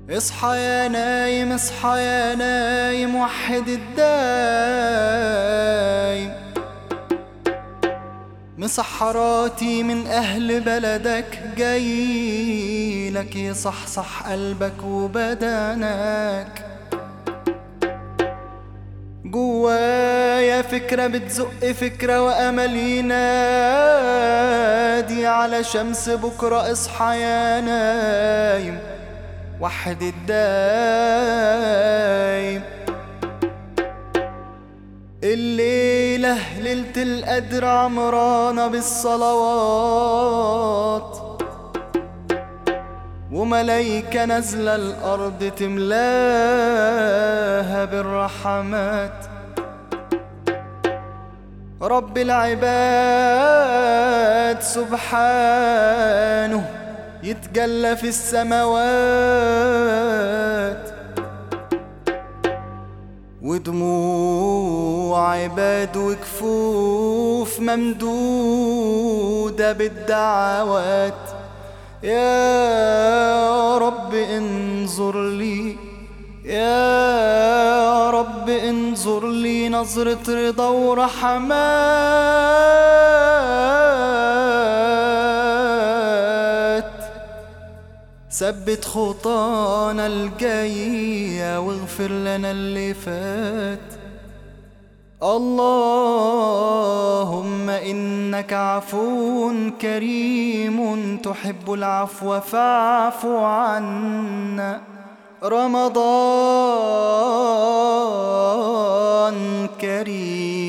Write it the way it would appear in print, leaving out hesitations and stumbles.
اصحى يا نايم اصحى يا نايم وحد الدايم. مسحراتي من أهل بلدك جايلك يصحصح قلبك وبدنك. جوايا فكرة بتزق فكرة وأمل ينادي على شمس بكرة. اصحى يا نايم وحد الدايم. الليلة ليلة القدر عمرانة بالصلوات، وملايكة نازلة الأرض تملاها بالرحمات. رب العباد سبحانه يتجلى في السماوات، ودموع عباد وكفوف ممدودة بالدعوات. يا رب انظر لي، يا رب انظر لي نظرة رضا ورحمات. ثبت خطانا الجاية واغفر لنا اللي فات. اللهم إنك عفو كريم تحب العفو فاعف عنا. رمضان كريم.